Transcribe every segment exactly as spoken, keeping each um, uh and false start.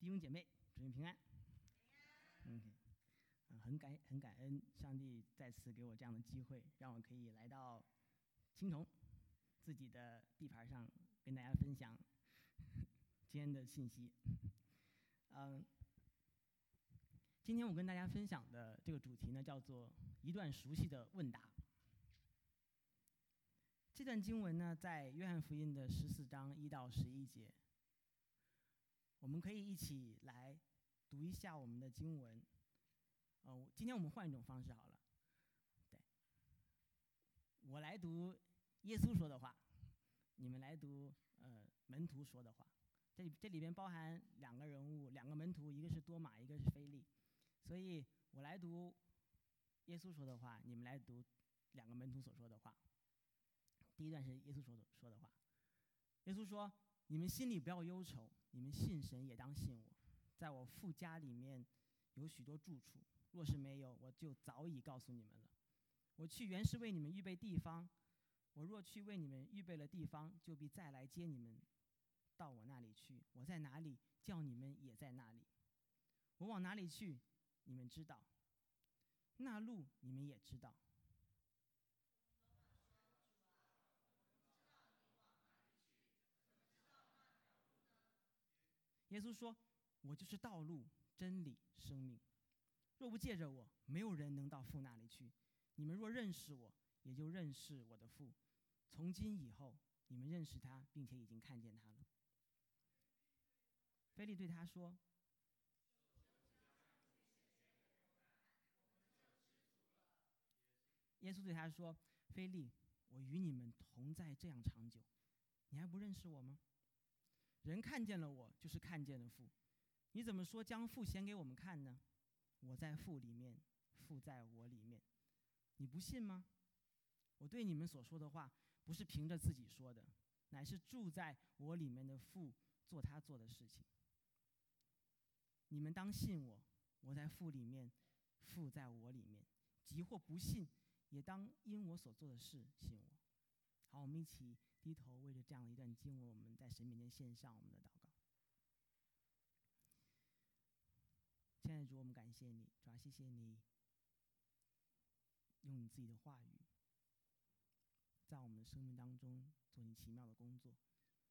弟兄姐妹，祝你平安。嗯，啊，很感很感恩上帝再次给我这样的机会，让我可以来到青铜自己的地盘上，跟大家分享今天的信息。嗯，今天我跟大家分享的这个主题呢，叫做一段熟悉的问答。这段经文呢，在约翰福音的十四章一到十一节。我们可以一起来读一下我们的经文。呃，今天我们换一种方式好了。对，我来读耶稣说的话，你们来读呃门徒说的话。这里这里边包含两个人物，两个门徒，一个是多马，一个是腓利。所以我来读耶稣说的话，你们来读两个门徒所说的话。第一段是耶稣说的说的话。耶稣说：“你们心里不要忧愁，你们信神也当信我。在我父家里面有许多住处，若是没有，我就早已告诉你们了。我去原是为你们预备地方，我若去为你们预备了地方，就必再来接你们到我那里去。我在哪里，叫你们也在那里。我往哪里去，你们知道；那路你们也知道。”耶稣说：“我就是道路、真理、生命。若不借着我，没有人能到父那里去。你们若认识我，也就认识我的父。从今以后，你们认识他，并且已经看见他了。”腓利对他说：“耶稣对他说，腓利，我与你们同在这样长久，你还不认识我吗？人看见了我，就是看见了父。你怎么说将父显给我们看呢？我在父里面，父在我里面。你不信吗？我对你们所说的话，不是凭着自己说的，乃是住在我里面的父做他做的事情。你们当信我，我在父里面，父在我里面。即或不信，也当因我所做的事信我。”好，我们一起低头，为着这样一段经文，我们在神面前献上我们的祷告。亲爱的主，我们感谢你，主啊，谢谢你用你自己的话语，在我们的生命当中做你奇妙的工作。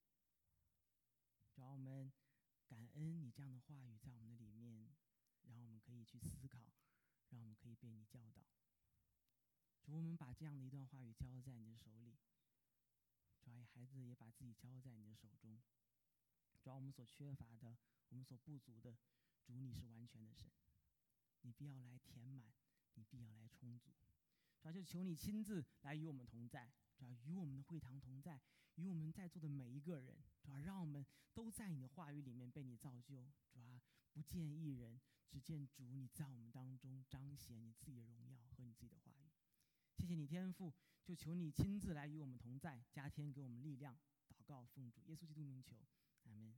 主啊，我们感恩你这样的话语在我们的里面，让我们可以去思考，让我们可以被你教导。主，我们把这样的一段话语交在你的手里。主啊，孩子也把自己交在你的手中。主啊，我们所缺乏的，我们所不足的，主你是完全的神，你必要来填满，你必要来充足。主啊，就求你亲自来与我们同在，主啊，与我们的会堂同在，与我们在座的每一个人，主啊，让我们都在你的话语里面被你造就。主啊，不见一人，只见主你在我们当中彰显你自己的荣耀和你自己的话语。谢谢你天父，就求你亲自来与我们同在，加添给我们力量。祷告奉主耶稣基督名求，阿们。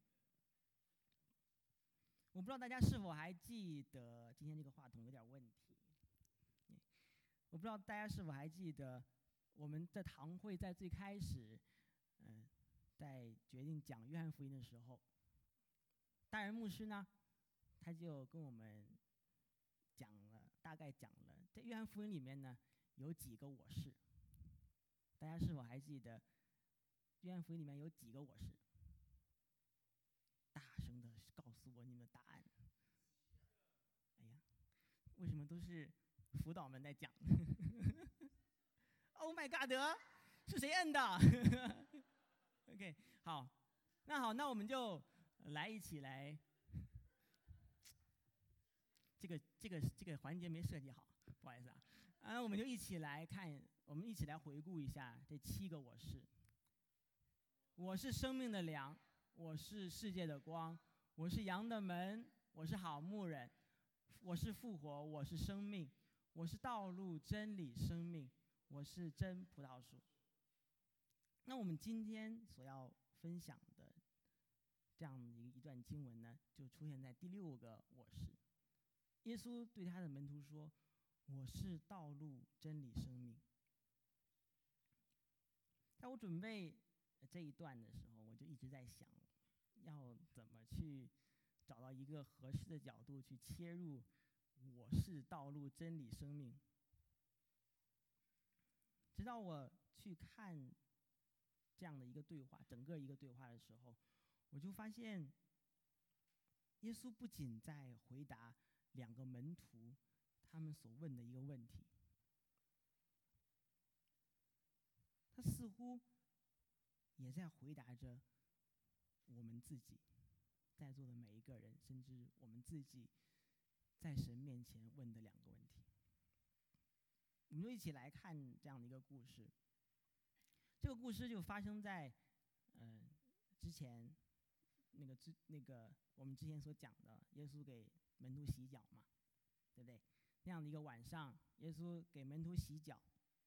我不知道大家是否还记得，今天这个话筒有点问题。我不知道大家是否还记得，我们的堂会在最开始，嗯、呃，在决定讲约翰福音的时候，大人牧师呢，他就跟我们讲了，大概讲了在约翰福音里面呢有几个我是。大家是否还记得约翰福音里面有几个我是？大声的告诉我你们的答案。哎呀，为什么都是辅导们在讲？Oh my god， 是谁摁的？OK， 好，那好，那我们就来一起来。这个这个这个环节没设计好，不好意思啊。啊，我们就一起来看，我们一起来回顾一下这七个我是。我是生命的粮，我是世界的光，我是羊的门，我是好牧人，我是复活，我是生命，我是道路、真理、生命，我是真葡萄树。那我们今天所要分享的这样一一段经文呢，就出现在第六个我是。耶稣对他的门徒说：“我是道路、真理、生命。”在我准备这一段的时候，我就一直在想，要怎么去找到一个合适的角度去切入我是道路、真理、生命。直到我去看这样的一个对话，整个一个对话的时候，我就发现，耶稣不仅在回答两个门徒他们所问的一个问题，他似乎也在回答着我们自己在座的每一个人，甚至我们自己在神面前问的两个问题。我们就一起来看这样的一个故事。这个故事就发生在嗯、呃、之前那个之那个我们之前所讲的耶稣给门徒洗脚嘛，对不对？那样的一个晚上，耶稣给门徒洗脚，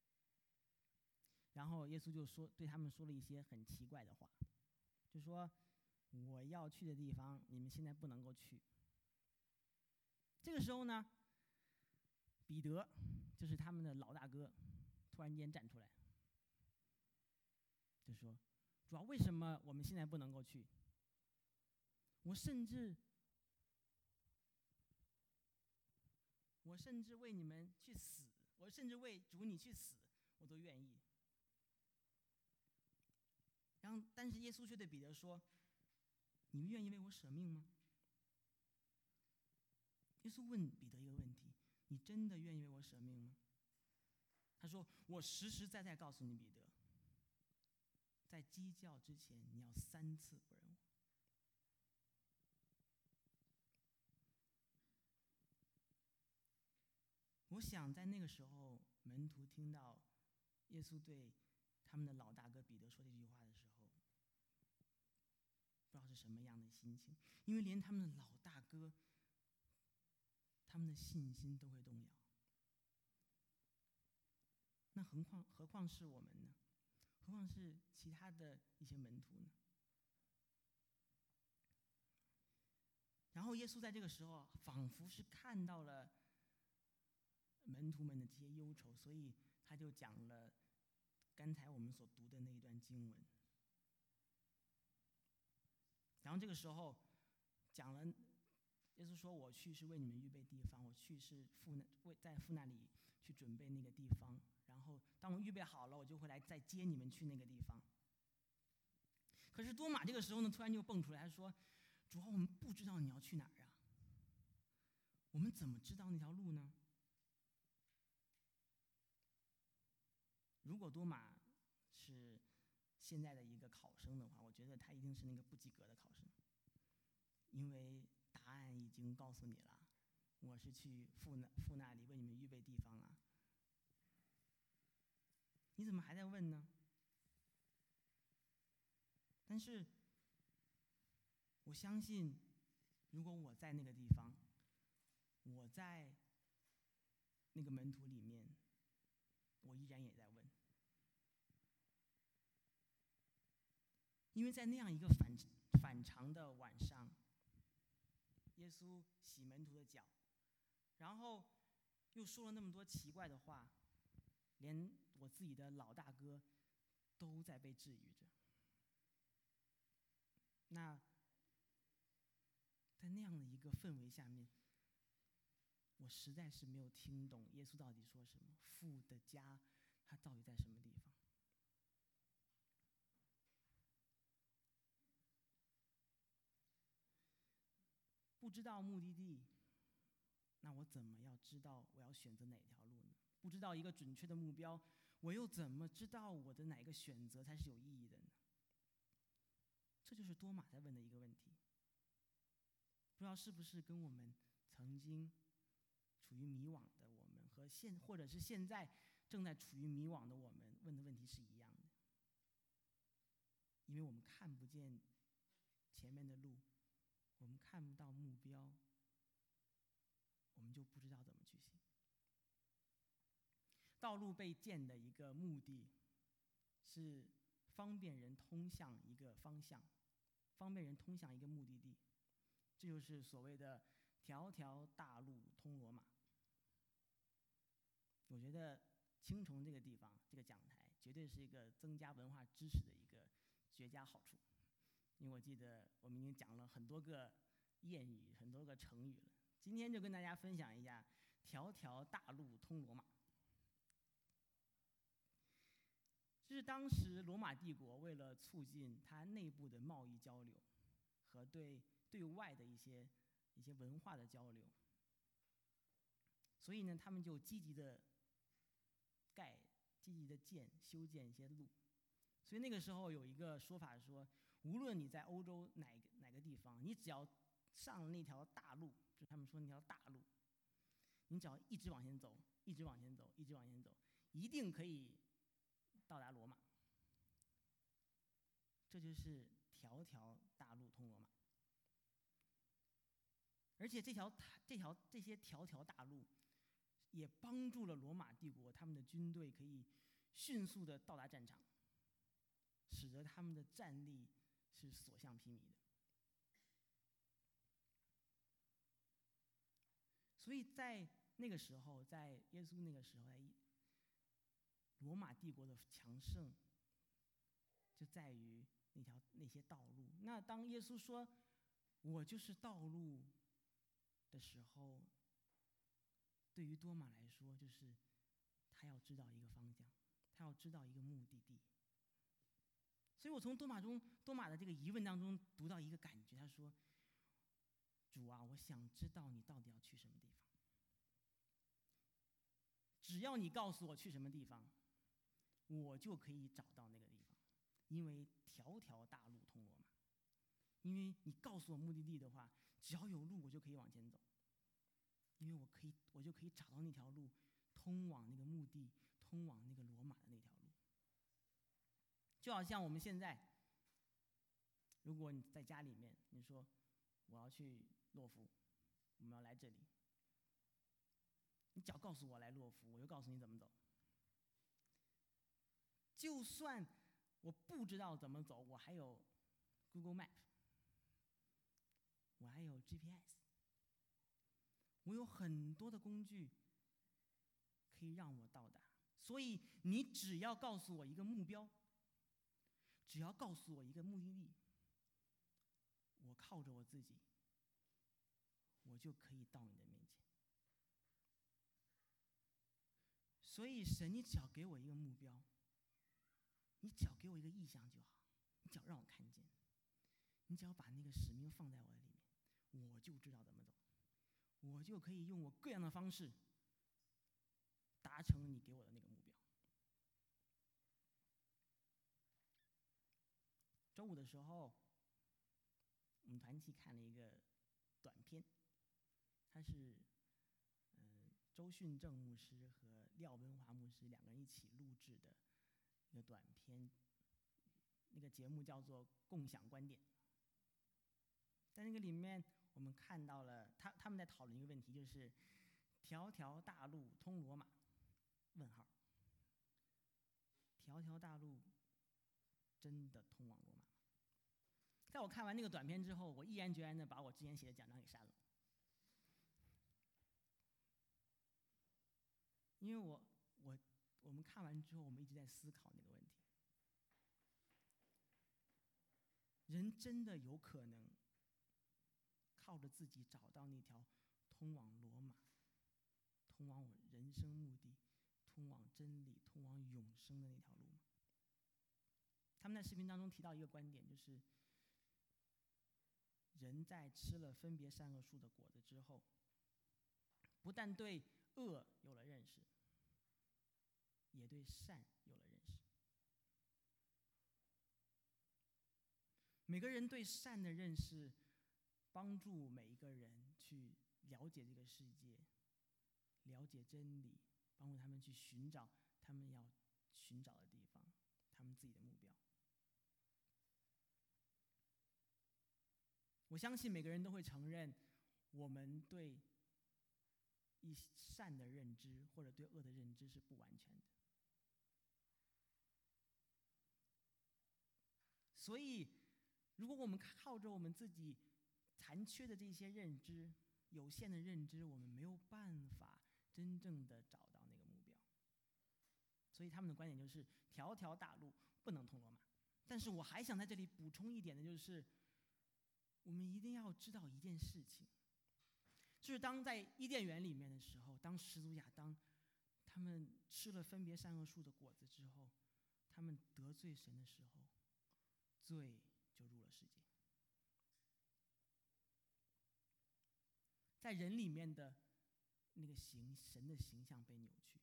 然后耶稣就说对他们说了一些很奇怪的话，就说我要去的地方你们现在不能够去。这个时候呢，彼得就是他们的老大哥，突然间站出来，就说主要为什么我们现在不能够去？我甚至我甚至为你们去死，我甚至为主你去死，我都愿意。然后，但是耶稣却对彼得说：“你们愿意为我舍命吗？”耶稣问彼得一个问题：“你真的愿意为我舍命吗？”他说：“我实实在在告诉你，彼得，在鸡叫之前，你要三次不认我。”我想在那个时候，门徒听到耶稣对他们的老大哥彼得说这句话的时候，不知道是什么样的心情，因为连他们的老大哥，他们的信心都会动摇，那何况何况是我们呢？何况是其他的一些门徒呢？然后耶稣在这个时候仿佛是看到了门徒们的这些忧愁，所以他就讲了刚才我们所读的那一段经文。然后这个时候讲了，耶稣说：“我去是为你们预备地方，我去是父那为在父那里去准备那个地方。然后当我预备好了，我就会来再接你们去那个地方。”可是多马这个时候呢，突然就蹦出来，他说：“主啊，我们不知道你要去哪儿啊，我们怎么知道那条路呢？”如果多马是现在的一个考生的话，我觉得他一定是那个不及格的考生，因为答案已经告诉你了，我是去父那父那里为你们预备地方啊，你怎么还在问呢？但是我相信，如果我在那个地方，我在那个门徒里面，我依然也在问。因为在那样一个反反常的晚上，耶稣洗门徒的脚，然后又说了那么多奇怪的话，连我自己的老大哥都在被质疑着。那在那样的一个氛围下面，我实在是没有听懂耶稣到底说什么，父的家他到底在什么地方。不知道目的地，那我怎么要知道我要选择哪条路呢？不知道一个准确的目标，我又怎么知道我的哪个选择才是有意义的呢？这就是多马在问的一个问题。不知道是不是跟我们曾经处于迷惘的我们和现或者是现在正在处于迷惘的我们问的问题是一样的。因为我们看不见前面的路，我们看不到目标，我们就不知道怎么去行。道路被建的一个目的是方便人通向一个方向，方便人通向一个目的地，这就是所谓的条条大路通罗马。我觉得青虫这个地方，这个讲台绝对是一个增加文化知识的一个绝佳好处。因为我记得我们已经讲了很多个谚语、很多个成语了。今天就跟大家分享一下“条条大路通罗马”。这是当时罗马帝国为了促进它内部的贸易交流和对对外的一些一些文化的交流，所以呢，他们就积极的盖、积极的建、修建一些路。所以那个时候有一个说法说，无论你在欧洲哪个哪个地方，你只要上了那条大路，就他们说那条大路，你只要一直往前走，一直往前走，一直往前走，一定可以到达罗马。这就是条条大路通罗马。而且这条这条这些条条大路，也帮助了罗马帝国他们的军队可以迅速的到达战场，使得他们的战力是所向披靡的。所以在那个时候，在耶稣那个时候，在罗马帝国的强盛就在于那条那些道路。那当耶稣说我就是道路的时候，对于多马来说，就是他要知道一个方向，他要知道一个目的地。所以我从多马中多马的这个疑问当中读到一个感觉，他说：“主啊，我想知道你到底要去什么地方。只要你告诉我去什么地方，我就可以找到那个地方，因为条条大路通罗马。因为你告诉我目的地的话，只要有路，我就可以往前走。因为我可以，我就可以找到那条路，通往那个目的，通往那个罗马的那条路。就好像我们现在，如果你在家里面，你说我要去洛夫，我们要来这里，你只要告诉我来洛夫，我就告诉你怎么走。就算我不知道怎么走，我还有 Google Map， 我还有 G P S， 我有很多的工具可以让我到达。所以你只要告诉我一个目标，只要告诉我一个目的地，我靠着我自己，我就可以到你的面前。所以神，你只要给我一个目标，你只要给我一个意向就好，你只要让我看见，你只要把那个使命放在我的里面，我就知道怎么走，我就可以用我各样的方式达成你给我的那个目标。周五的时候，我们团契看了一个短片，它是呃周训正牧师和廖文华牧师两个人一起录制的一个短片，那个节目叫做《共享观点》。在那个里面，我们看到了他他们在讨论一个问题，就是条条大路通罗马？问号。条条大路真的通往罗马吗？在我看完那个短片之后，我毅然决然的把我之前写的讲章给删了，因为我我我们看完之后，我们一直在思考那个问题：人真的有可能靠着自己找到那条通往罗马、通往我人生目的、通往真理、通往永生的那条路吗？他们在视频当中提到一个观点，就是人在吃了分别善恶树的果子之后，不但对恶有了认识，也对善有了认识。每个人对善的认识，帮助每一个人去了解这个世界，了解真理，帮助他们去寻找他们要寻找的地方，他们自己的目标。我相信每个人都会承认，我们对一善的认知或者对恶的认知是不完全的。所以，如果我们靠着我们自己残缺的这些认知、有限的认知，我们没有办法真正的找到那个目标。所以他们的观点就是条条大路不能通罗马。但是我还想在这里补充一点的就是， 我们一定要知道一件事情，就是当在伊甸园里面的时候，当始祖亚当他们吃了分别善恶树的果子之后，他们得罪神的时候，罪就入了世界。在人里面的那个形神的形象被扭曲。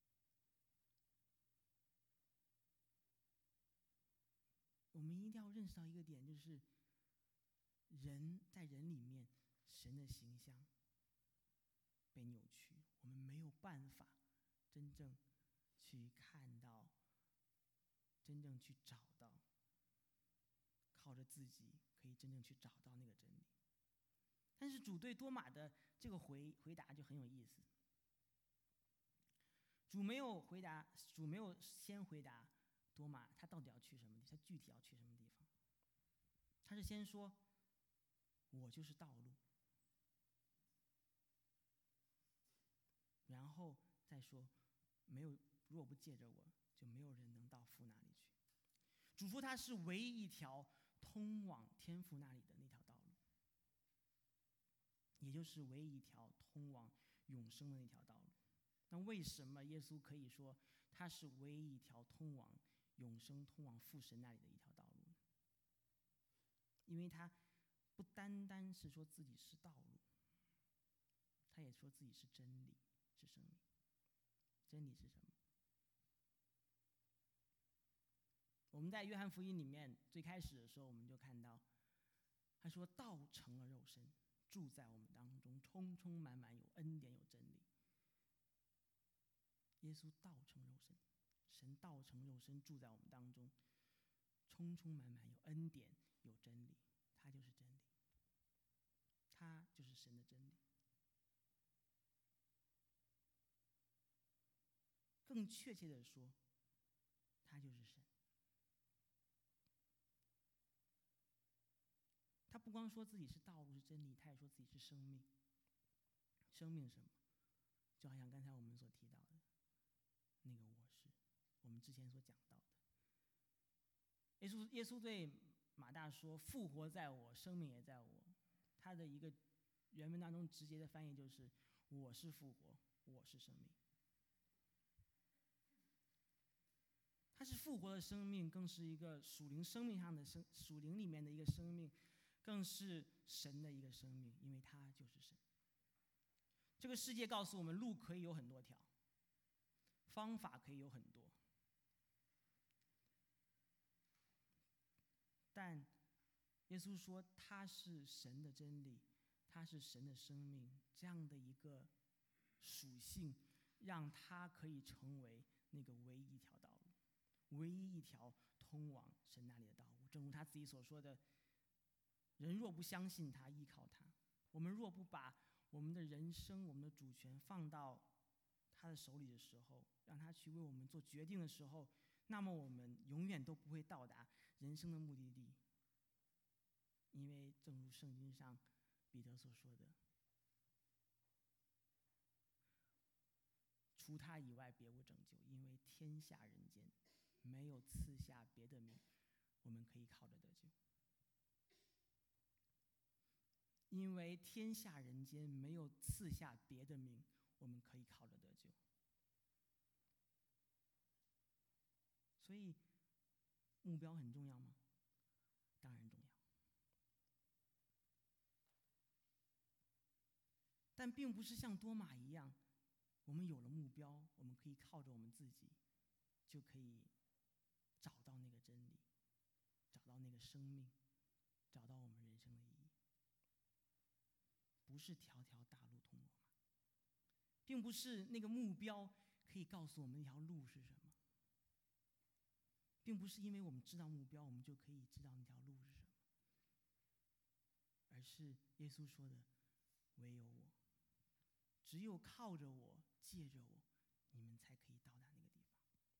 我们一定要认识到一个点，就是人在人里面神的形象被扭曲，我们没有办法真正去看到，真正去找到，靠着自己可以真正去找到那个真理。但是主对多马的这个回回答就很有意思。主没有回答，主没有先回答多马他到底要去什么地，他具体要去什么地方。他是先说：“我就是道路。”然后再说：“没有，如果不借着我，就没有人能到父那里去。”主说他是唯一一条通往天父那里的那条道路，也就是唯一一条通往永生的那条道路。那为什么耶稣可以说他是唯一一条通往永生、通往父神那里的一条道路呢？因为他不单单是说自己是道路，他也说自己是真理，是生命。真理是什么？我们在约翰福音里面最开始的时候，我们就看到他说道成了肉身，住在我们当中，充充满满有恩典有真理。耶稣道成肉身，神道成肉身住在我们当中，充充满满有恩典有真理，他就是真理，他就是神的真理。更确切的说，他就是神。他不光说自己是道路是真理，他也说自己是生命。生命什么？就好像刚才我们所提到的那个我是，我们之前所讲到的。耶稣耶稣对马大说：“复活在我，生命也在我。”他的一个原文当中直接的翻译就是：“我是复活，我是生命。”他是复活的生命，更是一个属灵生命上的生，属灵里面的一个生命，更是神的一个生命，因为他就是神。这个世界告诉我们，路可以有很多条，方法可以有很多，但耶稣说他是神的真理，他是神的生命，这样的一个属性，让他可以成为那个唯一一条道路，唯一一条通往神那里的道路。正如他自己所说的：“人若不相信他，依靠他，我们若不把我们的人生、我们的主权放到他的手里的时候，让他去为我们做决定的时候，那么我们永远都不会到达人生的目的地。因为正如圣经上彼得所说的，除他以外别无拯救，因为天下人间没有赐下别的名，我们可以靠着得救。因为天下人间没有赐下别的名，我们可以靠着得救。所以目标很重要吗？当然重要。但并不是像多马一样，我们有了目标，我们可以靠着我们自己就可以找到那个真理，找到那个生命，找到我们人生的意义。不是条条大路通罗马，并不是那个目标可以告诉我们那条路是什么，并不是因为我们知道目标，我们就可以知道那条路是什么，而是耶稣说的：“唯有我，只有靠着我，借着我，你们才可以到达那个地方。”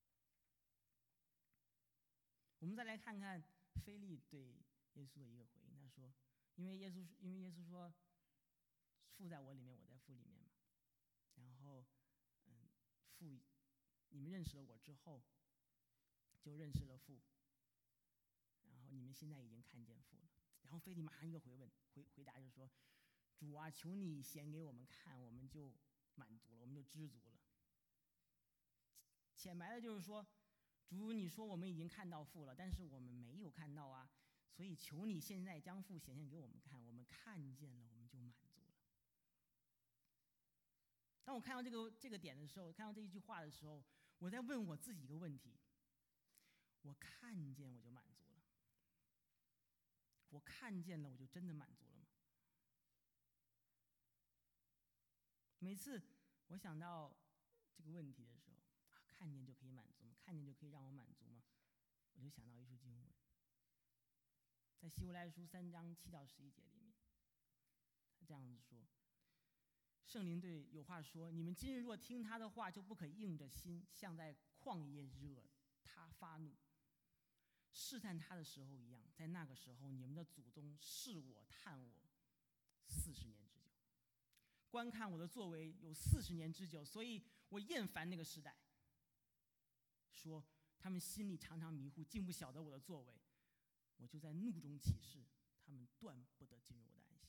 我们再来看看腓利对耶稣的一个回应，他说：“因为耶稣，因为耶稣说。”父在我里面，我在父里面嘛。然后，嗯，父，你们认识了我之后，就认识了父。然后你们现在已经看见父了。 然后腓利马上一个回问回回答就是说：“主啊，求你显给我们看，我们就满足了，我们就知足了。”浅白的就是说，主，你说我们已经看到父了，但是我们没有看到啊，所以求你现在将父显现给我们看，我们看见了，我们就满足了。当我看到这个这个点的时候，看到这一句话的时候，我在问我自己一个问题：我看见我就满足了？我看见了，我就真的满足了吗？每次我想到这个问题的时候，啊，看见就可以满足吗？看见就可以让我满足吗？我就想到一处经文，在希伯来书三章七到十一节里面，他这样子说：圣灵对有话说，你们今日若听他的话，就不可硬着心，像在旷野惹他发怒、试探他的时候一样。在那个时候，你们的祖宗试我、探我四十年之久，观看我的作为有四十年之久，所以我厌烦那个时代。说他们心里常常迷糊，竟不晓得我的作为。我就在怒中起誓，他们断不得进入我的安息。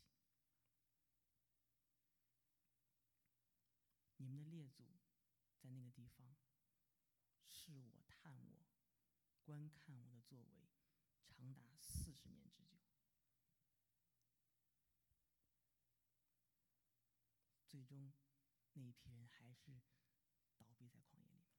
你们的列祖在那个地方试我、探我、观看我的作为，长达四十年之久。最终，那一批人还是倒闭在旷野里面。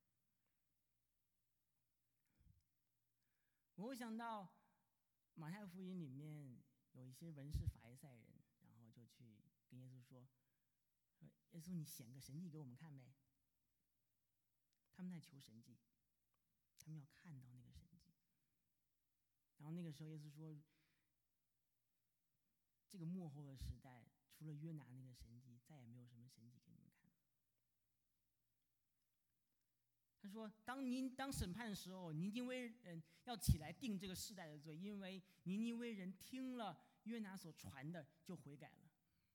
我会想到马太福音里面有一些文士法利赛人，然后就去跟耶稣说：“说耶稣，你显个神迹给我们看呗。”他们在求神迹，他们要看到那个神迹。然后那个时候，耶稣说：“这个末后的时代，除了约拿那个神迹，再也没有什么神迹给你们看。”他说：“当您当审判的时候，尼尼微人要起来定这个世代的罪，因为尼尼微人听了约拿所传的，就悔改了。”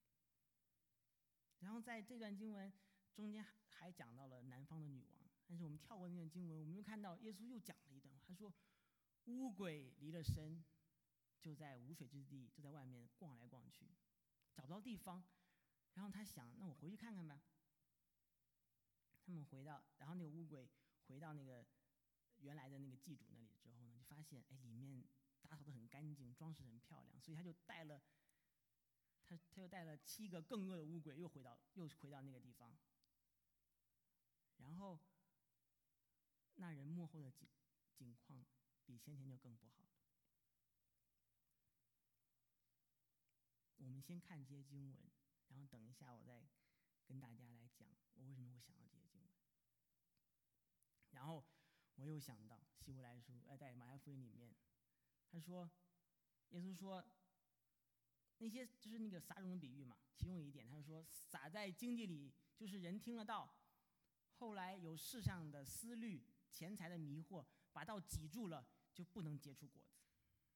然后在这段经文中间还讲到了南方的女王，但是我们跳过那段经文，我们又看到耶稣又讲了一段话，他说：“乌鬼离了身，就在无水之地，就在外面逛来逛去，找不到地方。然后他想，那我回去看看吧。”他们回到，然后那个乌鬼回到那个原来的那个祭主那里之后呢，就发现哎，里面打扫得很干净，装饰很漂亮，所以他就带了他他又带了七个更恶的乌鬼，又回到又回到那个地方。然后那人幕后的景景况比先前就更不好了。我们先看这些经文，然后等一下我再跟大家来讲我为什么会想到这些经文。然后我又想到希伯来书，呃，在马太福音里面，他说，耶稣说，那些就是那个撒种的比喻嘛，其中一点，他说撒在荆棘里，就是人听了道，后来有世上的思虑、钱财的迷惑，把道挤住了，就不能结出果子。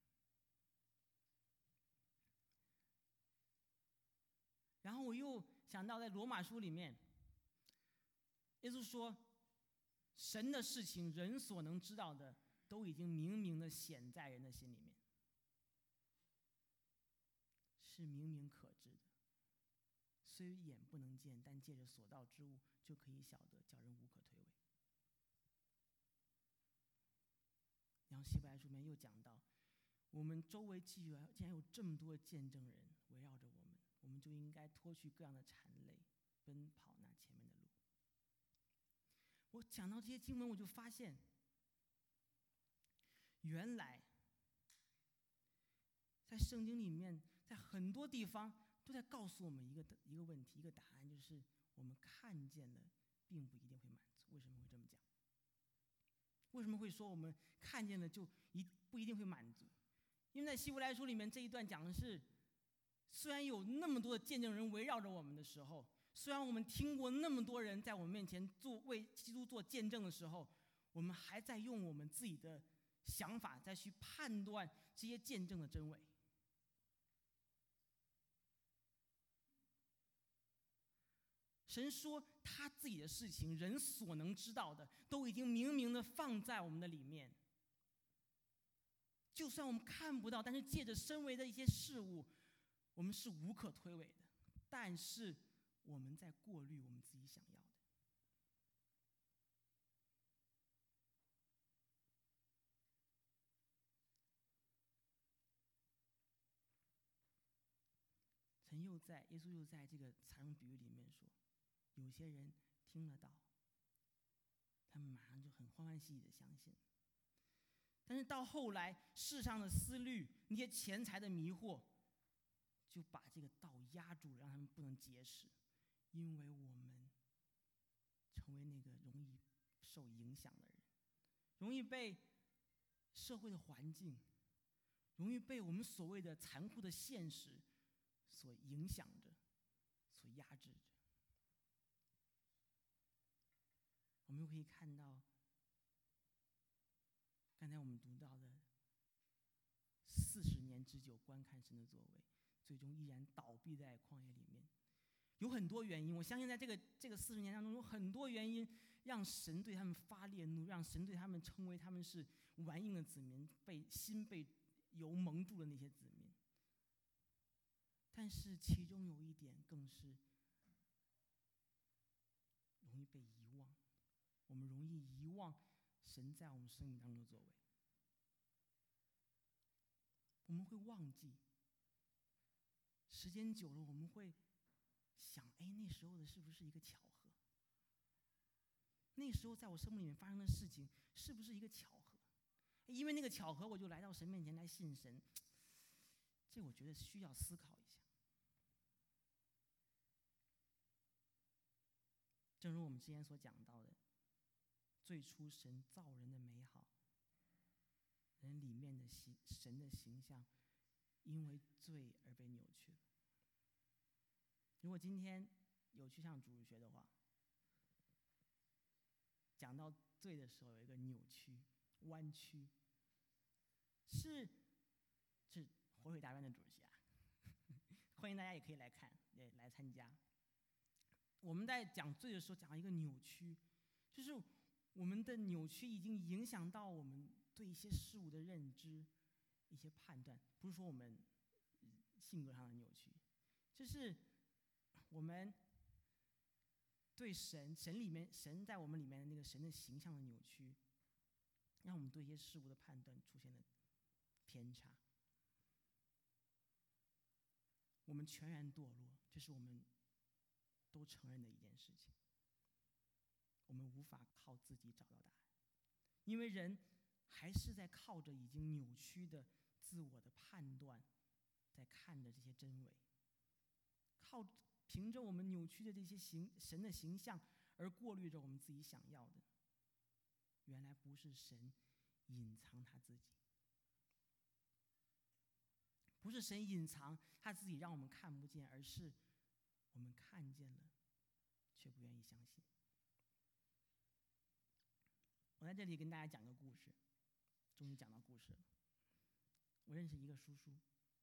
然后我又想到在罗马书里面，耶稣说，神的事情，人所能知道的，都已经明明的显在人的心里面，是明明可知的，虽眼不能见，但借着所造之物就可以晓得，叫人无可推诿。然后希伯来书里面又讲到，我们周围既然既然有这么多见证人围绕着我们，我们就应该脱去各样的缠累，奔跑那前面的路。我讲到这些经文，我就发现，原来在圣经里面，在很多地方都在告诉我们一个一个问题，一个答案，就是我们看见的并不一定会满足。为什么会这么讲？为什么会说我们看见的就一不一定会满足？因为在希伯来书里面这一段讲的是，虽然有那么多的见证人围绕着我们的时候，虽然我们听过那么多人在我们面前做为基督做见证的时候，我们还在用我们自己的想法再去判断这些见证的真伪。神说他自己的事情，人所能知道的，都已经明明的放在我们的里面， 就算我们看不到，但是借着身为的一些事物，我们是无可推诿的。但是我们在过滤我们自己想要的。神又在耶稣又在这个财用比喻里面说，有些人听了道，他们马上就很欢欢喜喜的相信，但是到后来世上的思虑，那些钱财的迷惑，就把这个道压住了，让他们不能结实。因为我们成为那个容易受影响的人，容易被社会的环境，容易被我们所谓的残酷的现实所影响着，所压制着。我们又可以看到刚才我们读到的四十年之久观看神的作为，最终依然倒闭在旷野里面。有很多原因，我相信在这个这个四十年当中，有很多原因让神对他们发烈怒，让神对他们称为他们是顽硬的子民，被心被油蒙住的那些子民。但是其中有一点更是容易被遗忘，我们容易遗忘神在我们生命当中的作为，我们会忘记。时间久了，我们会想，哎，那时候的是不是一个巧合？那时候在我生命里面发生的事情是不是一个巧合？因为那个巧合，我就来到神面前来信神。这我觉得需要思考一下。正如我们之前所讲到的，最初神造人的美好，人里面的神的形象因为罪而被扭曲了。如果今天有去上主日学的话，讲到罪的时候有一个扭曲弯曲，是是活水大专的主日学啊，欢迎大家也可以来看，也来参加。我们在讲罪的时候讲到一个扭曲，就是我们的扭曲已经影响到我们对一些事物的认知、一些判断，不是说我们性格上的扭曲，就是我们对神神里面神在我们里面的那个神的形象的扭曲，让我们对一些事物的判断出现了偏差。我们全然堕落，这是我们都承认的一件事情。我们无法靠自己找到答案，因为人还是在靠着已经扭曲的自我的判断在看着这些真伪，靠凭着我们扭曲的这些形神的形象而过滤着我们自己想要的。原来不是神隐藏他自己，不是神隐藏他自己让我们看不见，而是我们看见了却不愿意相信。我在这里跟大家讲个故事，终于讲到故事了。我认识一个叔叔，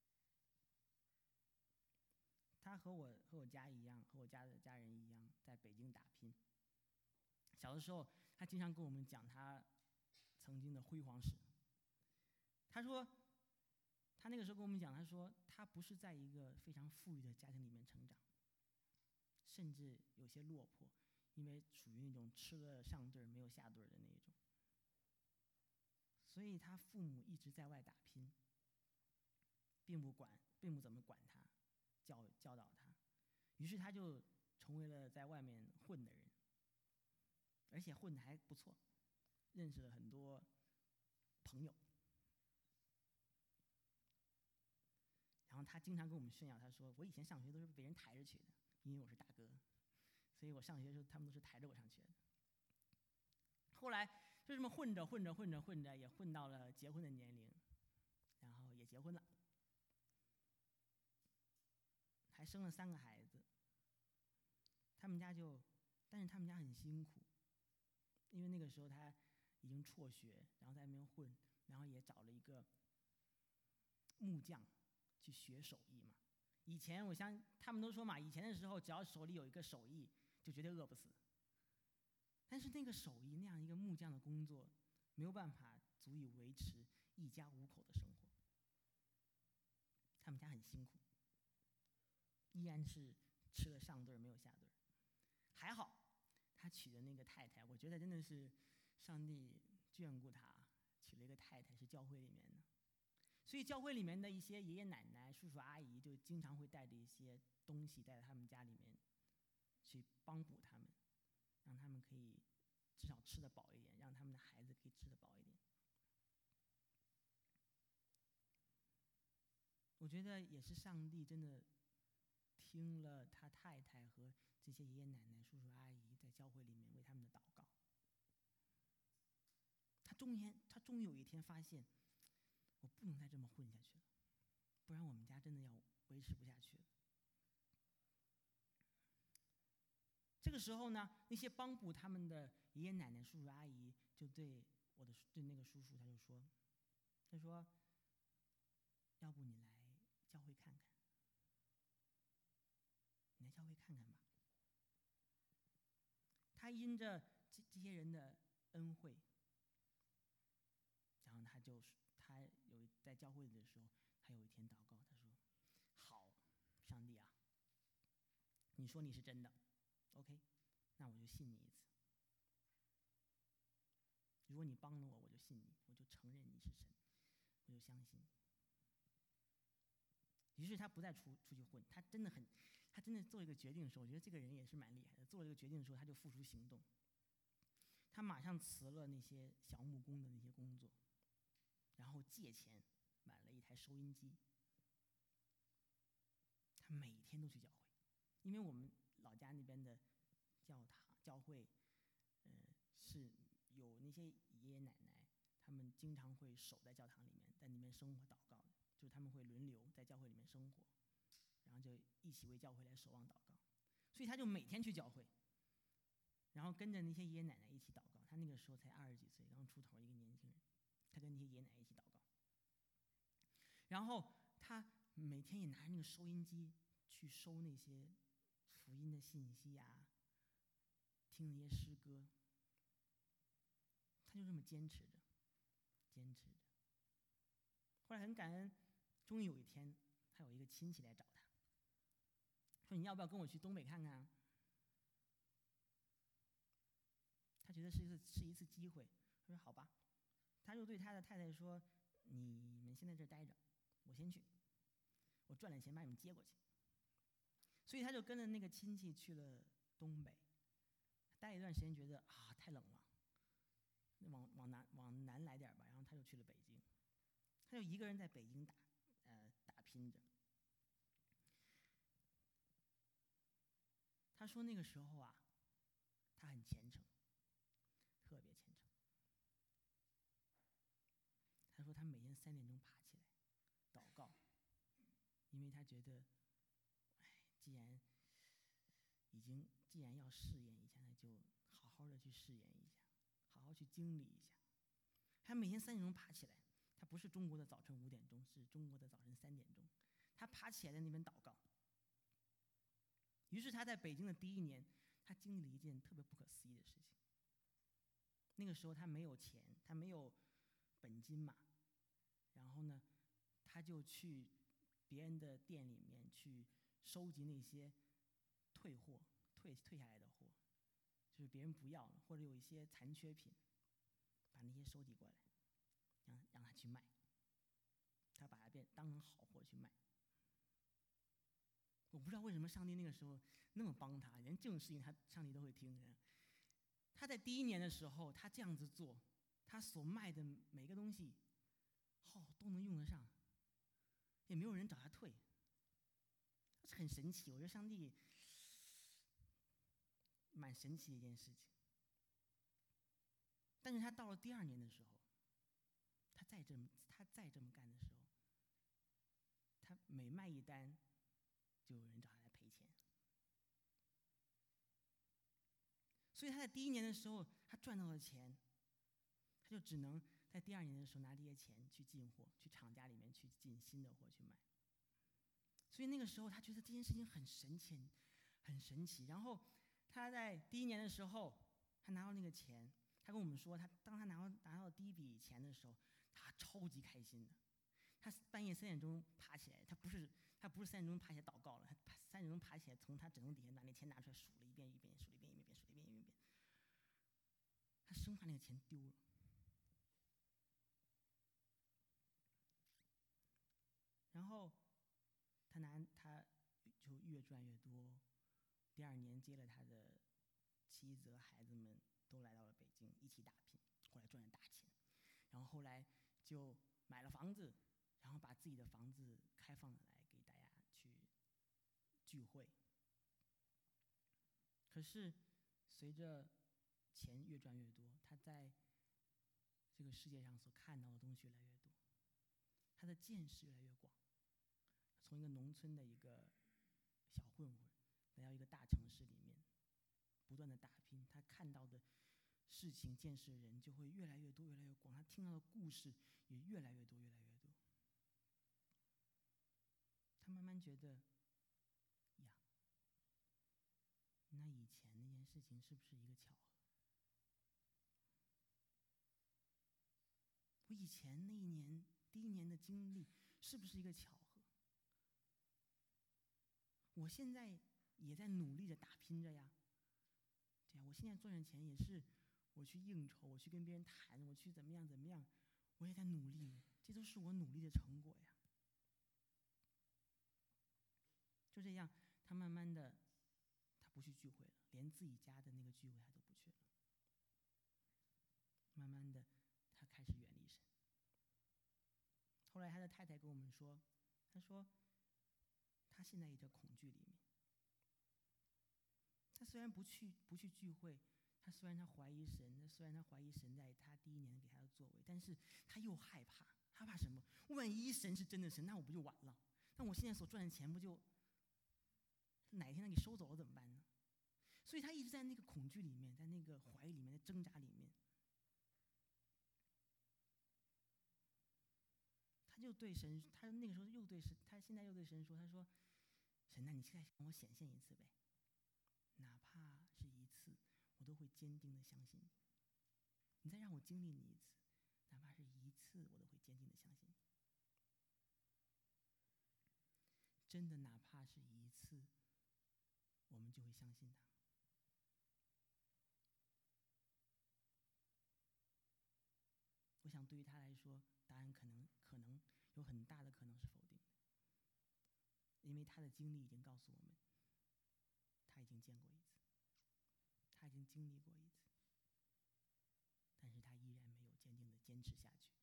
他和我和我家一样，和我家的家人一样，在北京打拼。小的时候，他经常跟我们讲他曾经的辉煌史。他说，他那个时候跟我们讲，他说他不是在一个非常富裕的家庭里面成长，甚至有些落魄，因为属于那种吃了上顿没有下顿的那一种。所以他父母一直在外打拼，并不管，并不怎么管他，教教导他。于是他就成为了在外面混的人，而且混得还不错，认识了很多朋友。然后他经常跟我们炫耀，他说：“我以前上学都是被人抬着去的，因为我是大哥，所以我上学的时候他们都是抬着我上学的。”后来就这么混着混着混着混着，也混到了结婚的年龄，然后也结婚了，还生了三个孩子。他们家就，但是他们家很辛苦，因为那个时候他已经辍学，然后在那边混，然后也找了一个木匠去学手艺嘛。以前我相他们都说嘛，以前的时候只要手里有一个手艺，就绝对饿不死。但是那个手艺那样一个木匠的工作，没有办法足以维持一家五口的生活。他们家很辛苦，依然是吃了上顿没有下顿。还好他娶的那个太太，我觉得真的是上帝眷顾他，娶了一个太太是教会里面的。所以教会里面的一些爷爷奶奶、叔叔阿姨就经常会带着一些东西带到他们家里面去帮补他们，让他们可以至少吃得饱一点，让他们的孩子可以吃得饱一点。我觉得也是上帝真的听了他太太和这些爷爷奶奶、叔叔阿姨在教会里面为他们的祷告。他终于，他终于有一天发现，我不能再这么混下去了，不然我们家真的要维持不下去了。这个时候呢，那些帮补他们的爷爷奶奶、叔叔阿姨就对我的对那个叔叔他就说，他说，要不你来教会看看，你来教会看看吧。他因着这这些人的恩惠，然后他就他有在教会的时候，他有一天祷告，他说：“好，上帝啊，你说你是真的 ，OK， 那我就信你一次。如果你帮了我，我就信你，我就承认你是神，我就相信你。”于是他不再出出去混，他真的很，他真的做一个决定的时候，我觉得这个人也是蛮厉害的。做了一个决定的时候，他就付出行动。他马上辞了那些小木工的那些工作，然后借钱买了一台收音机。他每天都去教会，因为我们老家那边的教堂教会，呃，是有那些爷爷奶奶，他们经常会守在教堂里面，在里面生活祷告的。就是他们会轮流在教会里面生活，然后就一起为教会来守望祷告。所以他就每天去教会，然后跟着那些爷爷奶奶一起祷告。他那个时候才二十几岁，刚出头一个年轻人，他跟那些爷爷奶奶一起祷告。然后他每天也拿着那个收音机去收那些福音的信息啊，听那些诗歌。他就这么坚持着，坚持着。后来很感恩，终于有一天，他有一个亲戚来找他，说：“你要不要跟我去东北看看啊？”他觉得是一次是一次机会，他说：“好吧。”他就对他的太太说：“你们先在这儿待着，我先去，我赚点钱把你们接过去。”所以他就跟着那个亲戚去了东北，待了一段时间，觉得啊太冷了，往往南往南来点吧，然后他就去了北京。他就一个人在北京打，呃，打拼着。他说那个时候啊，他很虔诚，特别虔诚。他说他每天三点钟爬起来祷告，因为他觉得，哎，既然已经既然要试验一下，那就好好的去试验一下，好好去经历一下。他每天三点钟爬起来。他不是中国的早晨五点钟，是中国的早晨三点钟。他爬起来在那边祷告。于是他在北京的第一年，他经历了一件特别不可思议的事情。那个时候他没有钱，他没有本金嘛，然后呢，他就去别人的店里面去收集那些退货、退退下来的货，就是别人不要了或者有一些残缺品，把那些收集过来。让让他去卖，他把它变当成好货去卖。我不知道为什么上帝那个时候那么帮他，连这种事情他上帝都会听。他在第一年的时候，他这样子做，他所卖的每个东西，哦都能用得上，也没有人找他退，这很神奇。我觉得上帝蛮神奇的一件事情。但是他到了第二年的时候，他再这么他再这么干的时候，他每卖一单，就有人找他来赔钱。所以他在第一年的时候，他赚到了钱，他就只能在第二年的时候拿这些钱去进货，去厂家里面去进新的货去卖。所以那个时候他觉得这件事情很神奇，很神奇。然后他在第一年的时候，他拿到那个钱，他跟我们说，他当他拿到拿到第一笔钱的时候， 他超级开心的。他半夜三点钟爬起来，他不是他不是三点钟爬起来祷告了，他三点钟爬起来，从他枕头底下拿那钱拿出来数了一遍一遍，数了一遍一遍，数了一遍一遍一遍。他生怕那个钱丢了。然后他拿他就越赚越多。第二年接了他的妻子和孩子们都来到了北京，一起打拼，后来赚了大钱。然后后来就买了房子，然后把自己的房子开放来给大家去聚会。可是随着钱越赚越多，他在这个世界上所看到的东西越来越多，他的见识越来越广。从一个农村的一个小混混来到一个大城市里面，不断的打拼，他看到的事情、见识的人就会越来越多、越来越广，他听到的故事也越来越多、越来越多。他慢慢觉得，呀，那以前那件事情是不是一个巧合？我以前那一年第一年的经历是不是一个巧合？我现在也在努力的打拼着呀。对呀，我现在赚的钱也是我去应酬，我去跟别人谈，我去怎么样怎么样，我也在努力，这都是我努力的成果呀。就这样，他慢慢的，他不去聚会了，连自己家的那个聚会他都不去了。慢慢的，他开始远离神。后来他的太太跟我们说，他说他现在也在恐惧里面。他虽然不去不去聚会，他虽然他怀疑神，他虽然他怀疑神在他第一年给他的作为，但是他又害怕，他怕什么？万一神是真的神，那我不就完了？那我现在所赚的钱不就哪天他给收走了怎么办呢？所以他一直在那个恐惧里面，在那个怀疑里面，在挣扎里面。他就对神，他那个时候又对神，他现在又对神说：“他说，神，那你现在向我显现一次呗，哪怕是一次，我都会坚定的相信你。你再让我经历你一次，哪怕是一次，我都会坚定的相信你。真的，哪怕是一次，我们就会相信他。”我想对于他来说，答案可能可能有很大的可能是否定的，因为他的经历已经告诉我们，他已经见过一次，他已经经历过一次，但是他依然没有坚定的坚持下去。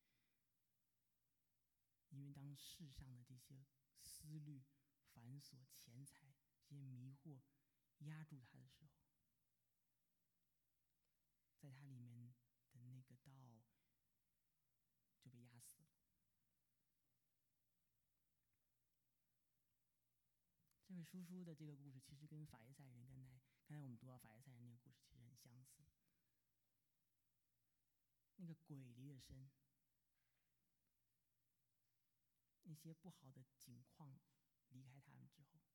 因为当世上的这些思虑、繁琐、钱财这些迷惑压住他的时候，在他里面的那个道就被压死了。这位叔叔的这个故事其实跟法利赛人，刚才刚才我们读到法利赛人那个故事其实很相似。那个鬼离了身，那些不好的景况离开他们之后，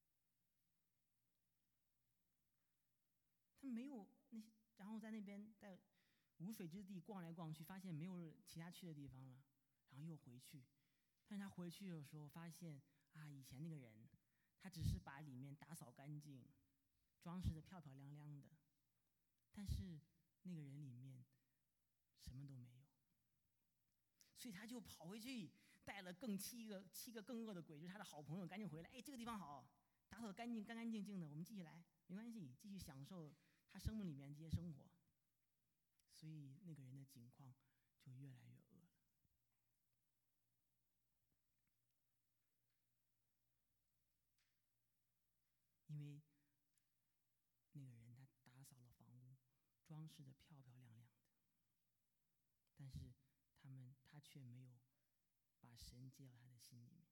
他没有那些，然后在那边在无水之地逛来逛去，发现没有其他去的地方了，然后又回去。但是他回去的时候发现啊，以前那个人，他只是把里面打扫干净，装饰的漂漂亮亮的，但是那个人里面什么都没有。所以他就跑回去，带了更七个七个更恶的鬼，就是他的好朋友，赶紧回来。哎，这个地方好，打扫干净，干干净净的，我们继续来，没关系，继续享受他生命里面这些生活。所以那个人的境况就越来越恶了。因为那个人他打扫了房屋，装饰的漂漂亮亮的，但是他们他却没有把神接到他的心里面。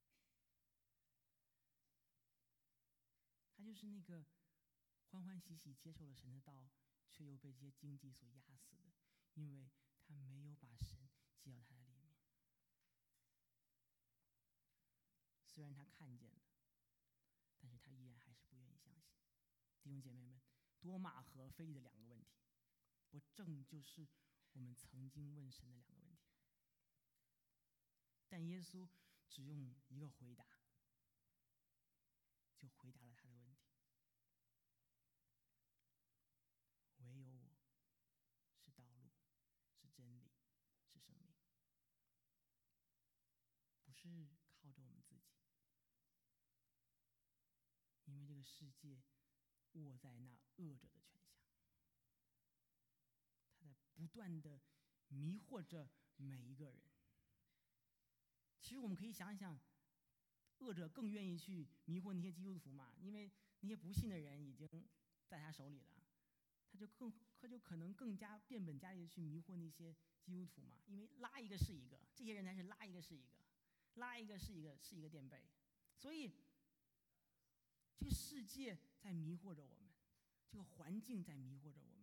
他就是那个欢欢喜喜接受了神的道，却又被这些荆棘所压死的，因为他没有把神接到他的里面。虽然他看见了，但是他依然还是不愿意相信。弟兄姐妹们，多马和腓利的两个问题，不正就是我们曾经问神的两个问题？ 但耶稣只用一个回答，就回答了他的问题：唯有我是道路，是真理，是生命。不是靠着我们自己，因为这个世界握在那恶者的权下，他在不断的迷惑着每一个人。其实我们可以想想，恶者更愿意去迷惑那些基督徒嘛，因为那些不信的人已经在他手里了，他就更他就可能更加变本加厉的去迷惑那些基督徒嘛，因为拉一个是一个，这些人才是拉一个是一个，拉一个是一个是一个垫背，所以这个世界在迷惑着我们，这个环境在迷惑着我们。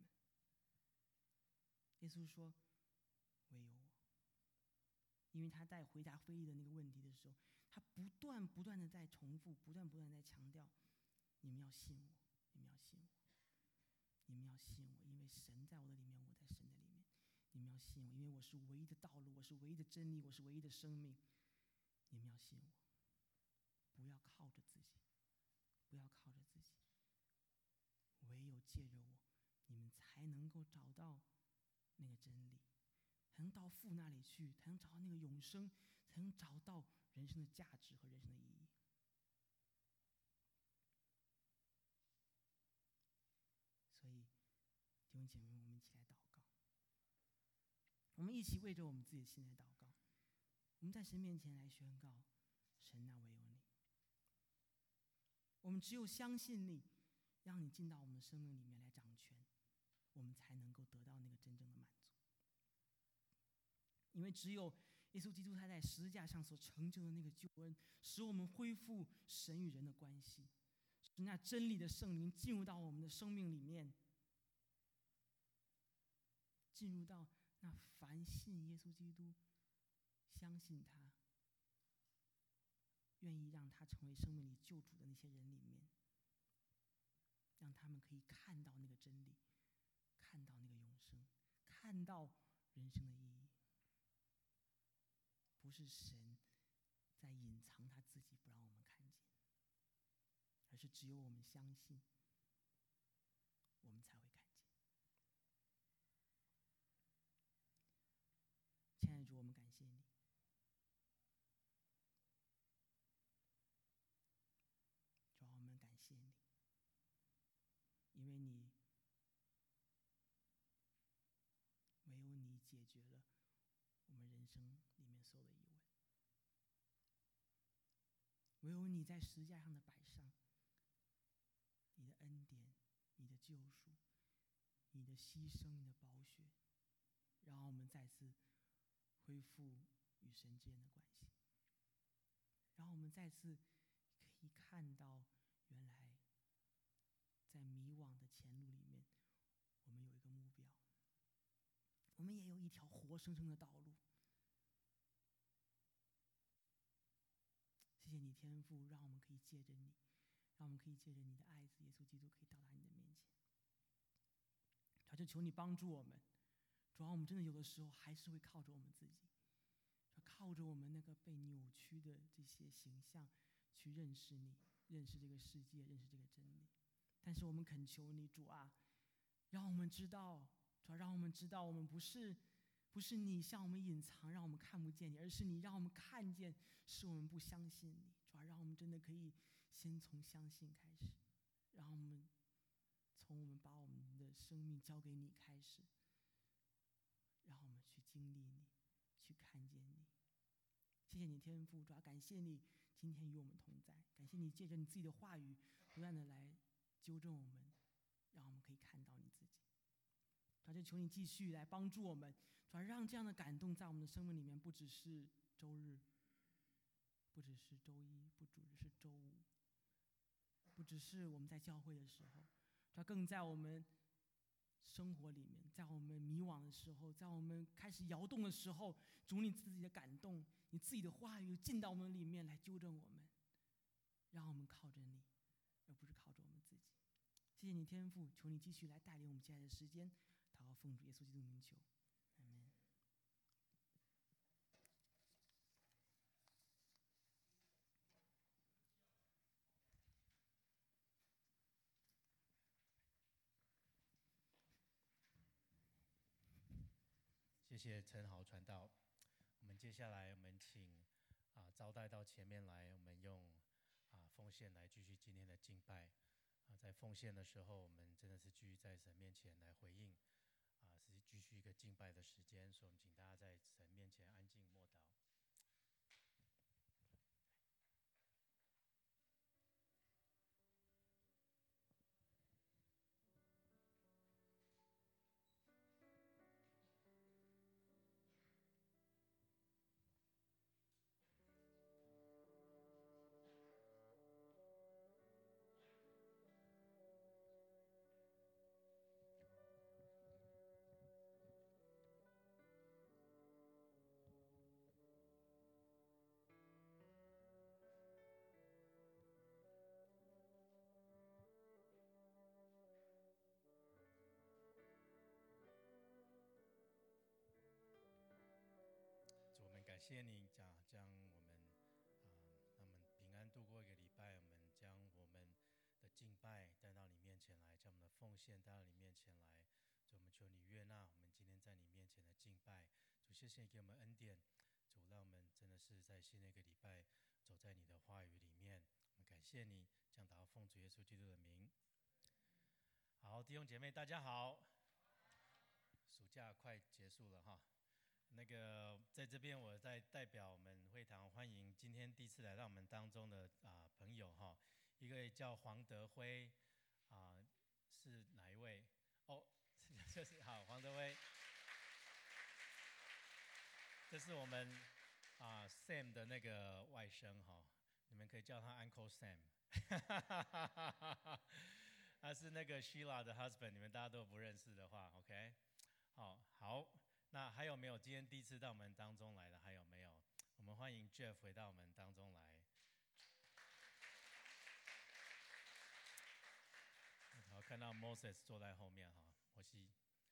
耶稣说：“唯有我。”因为他在回答非利的那个问题的时候，他不断不断的在重复，不断不断在强调：你们要信我，你们要信我，你们要信我，因为神在我的里面，我在神的里面。你们要信我，因为我是唯一的道路，我是唯一的真理，我是唯一的生命。你们要信我，不要靠着自己，不要靠着自己，唯有借着我，你们才能够找到那个真理，才能到父那里去，才能找到那个永生，才能找到人生的价值和人生的意义。所以弟兄姐妹，我们一起来祷告，我们一起为着我们自己的心来祷告，我们在神面前来宣告：神啊，唯有你。我们只有相信你，让你进到我们的生命里面来掌权，我们才能够得到那个真正的满足。因为只有耶稣基督他在十字架上所成就的那个救恩，使我们恢复神与人的关系，使那真理的圣灵进入到我们的生命里面，进入到那凡信耶稣基督、相信他、愿意让他成为生命里救主的那些人里面，让他们可以看到那个真理，看到那个永生，看到人生的意义。不是神在隐藏他自己不让我们看见，而是只有我们相信，我们才会看见。亲爱的主，我们感谢你，主，我们感谢你，因为你唯有你解决了我们人生里面所有的疑问，唯有你在十字架上的摆上，你的恩典，你的救赎，你的牺牲，你的宝血，让我们再次恢复与神之间的关系，让我们再次可以看到，原来在迷惘的前路里面，我们有一个目标，我们也有一条活生生的道路。谢谢你天父，让我们可以借着你，让我们可以借着你的爱子耶稣基督，可以到达你的面前。主，就求你帮助我们，主要我们真的有的时候还是会靠着我们自己，靠着我们那个被扭曲的这些形象去认识你，认识这个世界，认识这个真理。但是我们恳求你，主啊，让我们知道，主啊，让我们知道，我们不是不是你向我们隐藏，让我们看不见你，而是你让我们看见，是我们不相信你。主啊，让我们真的可以先从相信开始，让我们从我们把我们的生命交给你开始，让我们去经历你，去看见你。谢谢你天父，主啊，感谢你今天与我们同在，感谢你借着你自己的话语不断的来纠正我们，让我们可以看到你自己。主啊，就求你继续来帮助我们，主啊，让这样的感动在我们的生命里面，不只是周日，不只是周一，不只是周五，不只是我们在教会的时候，主啊，更在我们生活里面，在我们迷惘的时候，在我们开始摇动的时候，主你自己的感动，你自己的话语进到我们里面来纠正我们，让我们靠着你，而不是靠着我们自己。谢谢你天父，求你继续来带领我们接下来的时间，祷告奉主耶稣基督名求，阿们。 谢谢陈豪传道。我们接下来我们请啊招待到前面来，我们用啊奉献来继续今天的敬拜。啊，在奉献的时候，我们真的是继续在神面前来回应，啊，是继续一个敬拜的时间，所以我们请大家在神面前安静默祷。主，我们感谢你，将将我们啊，让我们平安度过一个礼拜。我们将我们的敬拜带到你面前来，将我们的奉献带到你面前来。主，我们求你悦纳我们今天在你面前的敬拜。主，谢谢你给我们恩典。主，让我们真的是在新的一个礼拜走在你的话语里面。我们感谢你，将祷告奉主耶稣基督的名。好，弟兄姐妹，大家好。暑假快结束了哈。那个在这边，我在代表我们会堂欢迎今天第一次来到我们当中的啊、呃、朋友哈，一个叫黄德辉啊、呃，是哪一位？哦，这是好黄德辉，这是我们啊、呃、Sam 的那个外甥哈，你们可以叫他 Uncle Sam， 他是那个 Sheila 的 husband， 你们大家都不认识的话 ，OK， 好好。那还有没有今天第一次到我们当中来的？还有没有？我们欢迎 Jeff 回到我们当中来。好，看到 Moses 坐在后面哈，摩西。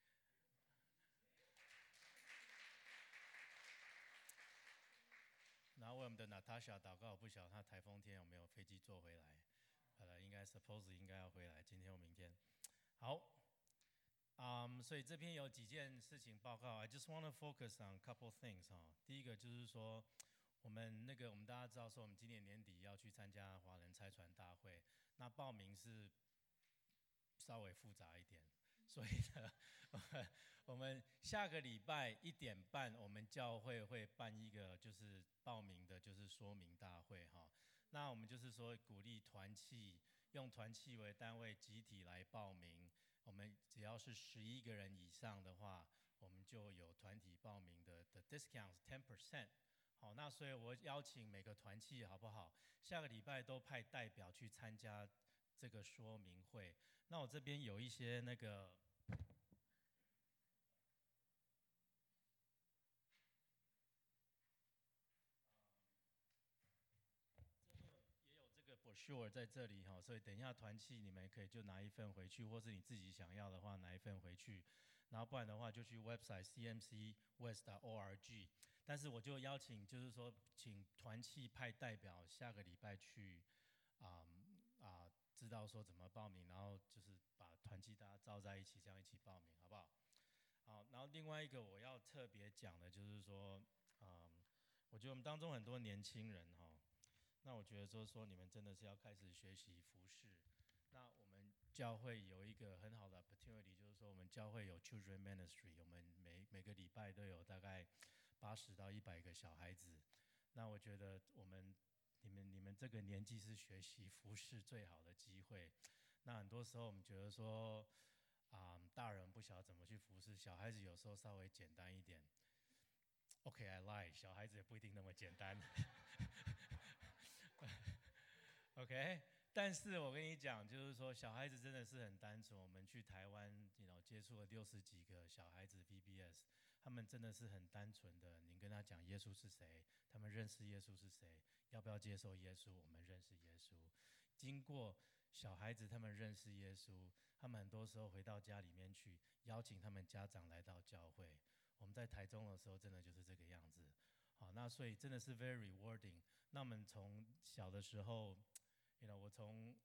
然后为我们的 Natasha 祷告，我不晓得她台风天有没有飞机坐回来？呃，应该 suppose 应该要回来，今天或明天。好。Um, 所以这篇有几件事情报告 I just want to focus on a couple things 哈。第一个就是说，我们那个我们大家知道说，我们今年年底要去参加华人拆船大会，那报名是稍微复杂一点，所以呢，我们下个礼拜一点半，我们教会会办一个就是报名的，就是说明大会哈。那我们就是说鼓励团契，用团契为单位集体来报名。我们只要是十一个人以上的话，我们就有团体报名的的 discount ten percent。好，那所以我邀请每个团契好不好？下个礼拜都派代表去参加这个说明会。那我这边有一些那个。brochure 在这里哈，所以等一下团契你们可以就拿一份回去，或是你自己想要的话拿一份回去，然后不然的话就去 website c m c west dot org。但是我就邀请，就是说请团契派代表下个礼拜去啊啊、呃呃，知道说怎么报名，然后就是把团契大家召在一起，这样一起报名，好不好？好，然后另外一个我要特别讲的就是说，嗯、呃，我觉得我们当中很多年轻人哈。那我觉得说说你们真的是要开始学习服侍。那我们教会有一个很好的 opportunity， 就是说我们教会有 children ministry， 我们每每个礼拜都有大概八十到一百个小孩子。那我觉得我们你们你们这个年纪是学习服侍最好的机会。那很多时候我们觉得说啊、嗯，大人不晓得怎么去服侍，小孩子有时候稍微简单一点。OK，I lie， 小孩子也不一定那么简单。OK， 但是我跟你讲，就是说小孩子真的是很单纯。我们去台湾，你 you know, 接触了六十几个小孩子 V B S， 他们真的是很单纯的。你跟他讲耶稣是谁，他们认识耶稣是谁，要不要接受耶稣，我们认识耶稣。经过小孩子他们认识耶稣，他们很多时候回到家里面去，邀请他们家长来到教会。我们在台中的时候，真的就是这个样子。好，那所以真的是 very rewarding。那我们从小的时候，you know, 我从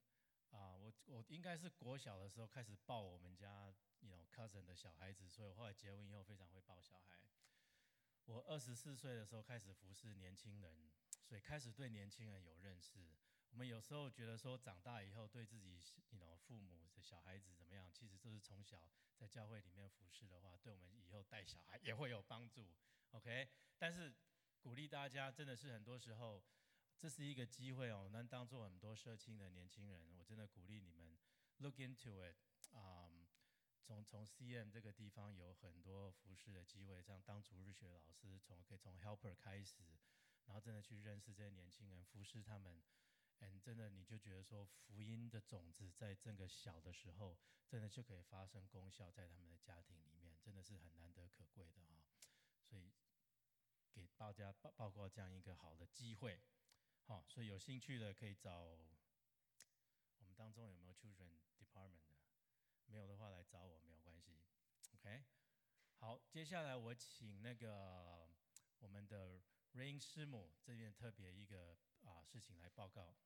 啊、我我应该是国小的时候开始抱我们家 you know cousin 的小孩子，所以我后来结婚以后非常会抱小孩。我二十四岁的时候开始服侍年轻人，所以开始对年轻人有认识。我们有时候觉得说长大以后对自己 you know 父母的小孩子怎么样，其实都是从小在教会里面服侍的话，对我们以后带小孩也会有帮助。OK， 但是鼓励大家，真的是很多时候。这是一个机会哦，能当做很多社青的年轻人，我真的鼓励你们 look into it。嗯，从从 C M 这个地方有很多服侍的机会，像当主日学老师，从可以从 helper 开始，然后真的去认识这些年轻人，服侍他们。嗯，真的你就觉得说福音的种子在这个小的时候，真的就可以发生功效在他们的家庭里面，真的是很难得可贵的哈、哦。所以给大家报报告这样一个好的机会。好、哦，所以有兴趣的可以找我们当中有没有 Children Department 的，没有的话来找我没有关系。OK， 好，接下来我请那个我们的 Rain 师母这边特别一个啊事情来报告。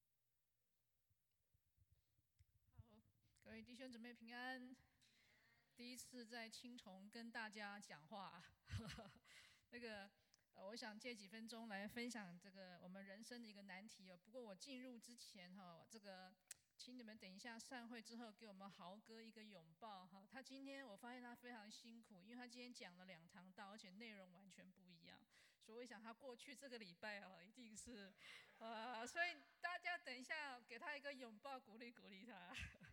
好，各位弟兄姊妹平安。第一次在青虫跟大家讲话，呵呵那个。呃，我想借几分钟来分享这个我们人生的一个难题哦。不过我进入之前哈，这个请你们等一下散会之后给我们豪哥一个拥抱哈。他今天我发现他非常辛苦，因为他今天讲了两堂道，而且内容完全不一样，所以我想他过去这个礼拜啊，一定是，呃，所以大家等一下给他一个拥抱，鼓励鼓励他。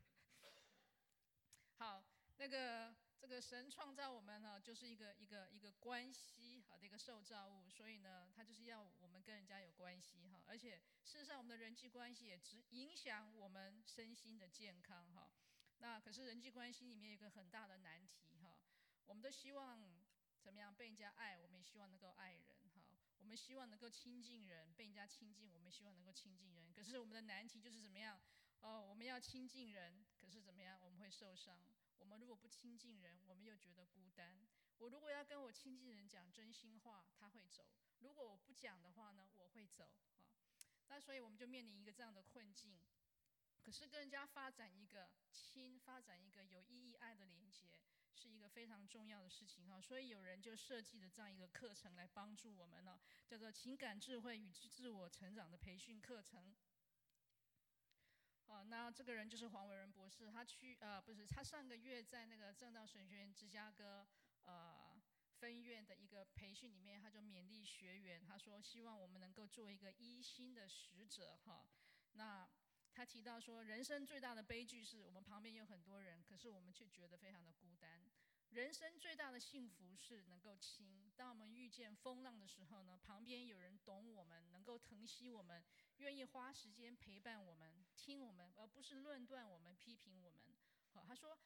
好，那个。这个神创造我们呢，就是一个一个一个关系好的一个受造物，所以呢，他就是要我们跟人家有关系哈，而且事实上我们的人际关系也只影响我们身心的健康哈。那可是人际关系里面有一个很大的难题哈，我们都希望怎么样被人家爱，我们也希望能够爱人哈，我们希望能够亲近人，被人家亲近，我们希望能够亲近人。可是我们的难题就是怎么样？哦，我们要亲近人，可是怎么样？我们会受伤。我们如果不亲近人，我们又觉得孤单。我如果要跟我亲近人讲真心话，他会走；如果我不讲的话呢，我会走啊。那所以我们就面临一个这样的困境。可是跟人家发展一个亲，发展一个有意义爱的连结，是一个非常重要的事情哈。所以有人就设计了这样一个课程来帮助我们呢，叫做情感智慧与自我成长的培训课程。哦，那这个人就是黄伟仁博士，他去呃不是，他上个月在那个正道神学院芝加哥呃分院的一个培训里面，他就勉励学员，他说希望我们能够做一个一心的使者哈。那他提到说，人生最大的悲剧是我们旁边有很多人，可是我们却觉得非常的孤单。人生最大的幸福是能够亲，当我们遇见风浪的时候呢，旁边有人懂我们，能够疼惜我们，愿意花时间陪伴我们，听我们，而不是论断我们、批评我们。好，他说，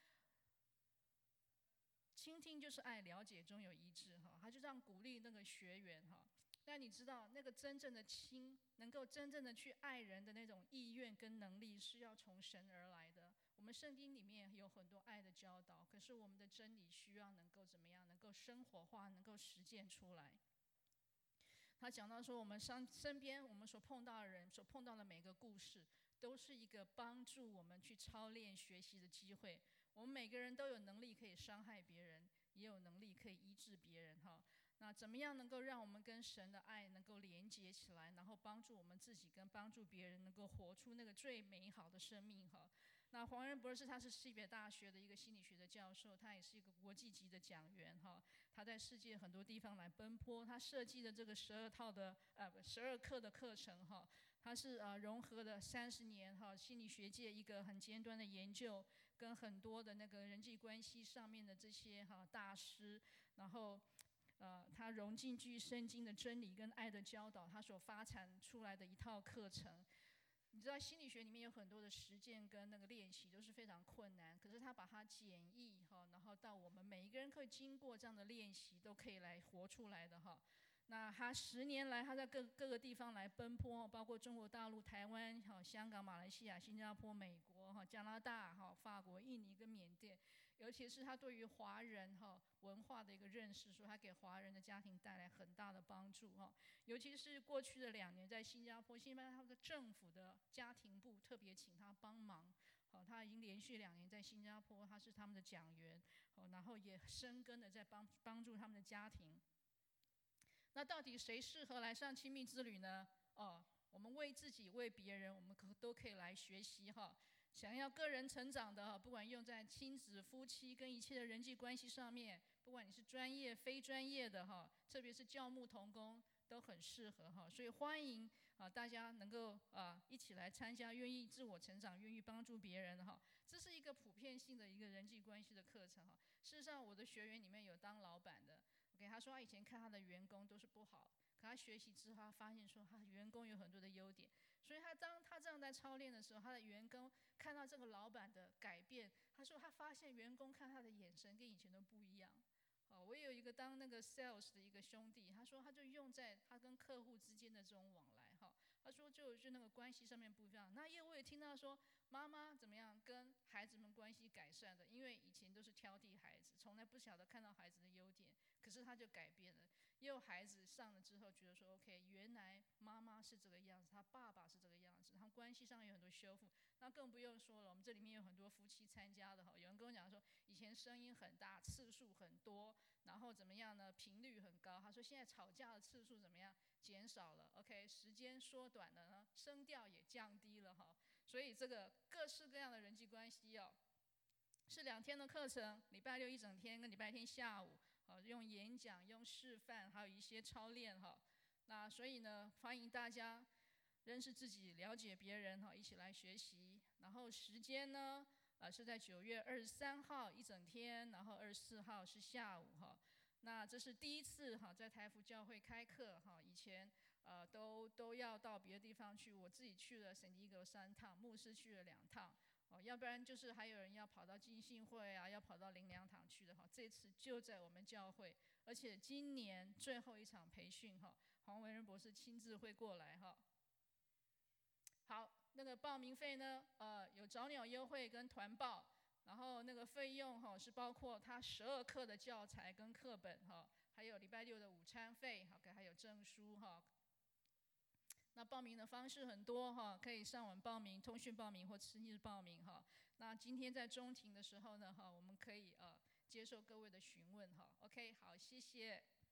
倾听就是爱，了解中有一致。哈，他就这样鼓励那个学员哈。但你知道，那个真正的亲，能够真正的去爱人的那种意愿跟能力，是要从神而来的。我们圣经里面有很多爱的教导，可是我们的真理需要能够怎么样？能够生活化，能够实践出来。他讲到说，我们身身边我们所碰到的人，所碰到的每个故事，都是一个帮助我们去操练学习的机会。我们每个人都有能力可以伤害别人，也有能力可以医治别人哈。那怎么样能够让我们跟神的爱能够连接起来，然后帮助我们自己跟帮助别人，能够活出那个最美好的生命哈？那黄仁博士他是西北大学的一个心理学的教授，他也是一个国际级的讲员哈。他在世界很多地方来奔波，他设计的这个十二套的呃十二课的课程哈，他是呃融合了三十年哈心理学界一个很尖端的研究，跟很多的那个人际关系上面的这些哈大师，然后。呃，他融进去圣经的真理跟爱的教导，他所发展出来的一套课程。你知道心理学里面有很多的实践跟那个练习都是非常困难，可是他把它简易哈，然后到我们每一个人可以经过这样的练习，都可以来活出来的哈。那他十年来他在各各个地方来奔波，包括中国大陆、台湾、哈香港、马来西亚、新加坡、美国、哈加拿大、哈法国、印尼跟缅甸。 尤其是他对于华人哈文化的一个认识，说他给华人的家庭带来很大的帮助哈。尤其是过去的两年在新加坡，新加坡他的政府的家庭部特别请他帮忙，好，他已经连续两年在新加坡，他是他们的讲员，好，然后也深耕的在帮帮助他们的家庭。那到底谁适合来上亲密之旅呢？哦，我们为自己为别人，我们可都可以来学习哈。想要个人成长的，不管用在亲子、夫妻跟一切的人际关系上面，不管你是专业、非专业的哈，特别是教牧同工都很适合哈。所以欢迎啊大家能够啊一起来参加，愿意自我成长、愿意帮助别人哈。这是一个普遍性的一个人际关系的课程哈。事实上，我的学员里面有当老板的。OK， 他说他以前看他的员工都是不好，可他学习之后，他发现说他的员工有很多的优点，所以他当他这样在操练的时候，他的员工看到这个老板的改变，他说他发现员工看他的眼神跟以前都不一样。哦，我也有一个当那个 sales 的一个兄弟，他说他就用在他跟客户之间的这种往来哈。他说就就那个关系上面不一样。那因为我也听到说妈妈怎么样跟孩子们关系改善的，因为以前都是挑剔孩子，从来不晓得看到孩子的优点，可是他就改变了。也有孩子上了之后觉得说 OK， 原来妈妈是这个样子，他爸爸是这个样子，然后关系上有很多修复。那更不用说了，我们这里面有很多夫妻参加的哈，有人跟我讲说以前声音很大，次数很多，然后怎么样呢？频率很高。他说现在吵架的次数怎么样？减少了 ，OK， 时间缩短了呢，声调也降低了哈。所以这个各式各样的人际关系哦，是两天的课程，礼拜六一整天跟礼拜天下午，啊，用演讲、用示范，还有一些操练哈。那所以呢，欢迎大家认识自己、了解别人哈，一起来学习。然后时间呢，呃，是在九月二十三号一整天，然后二十四号是下午哈。那这是第一次哈，在台福教会开课哈，以前呃都都要到别的地方去，我自己去了圣地亚哥三趟，牧师去了两趟，哦，要不然就是还有人要跑到浸信会啊，要跑到灵粮堂去的哈。这次就在我们教会，而且今年最后一场培训哈，黄维仁博士亲自会过来哈。好，那个报名费呢，呃，有早鸟优惠跟团报。然后那个费用哈是包括他十二课的教材跟课本哈，还有礼拜六的午餐费，OK，还有证书哈。那报名的方式很多哈，可以上网报名、通讯报名或亲自报名哈。那今天在中庭的时候呢哈，我们可以呃接受各位的询问哈。OK， 好，谢谢。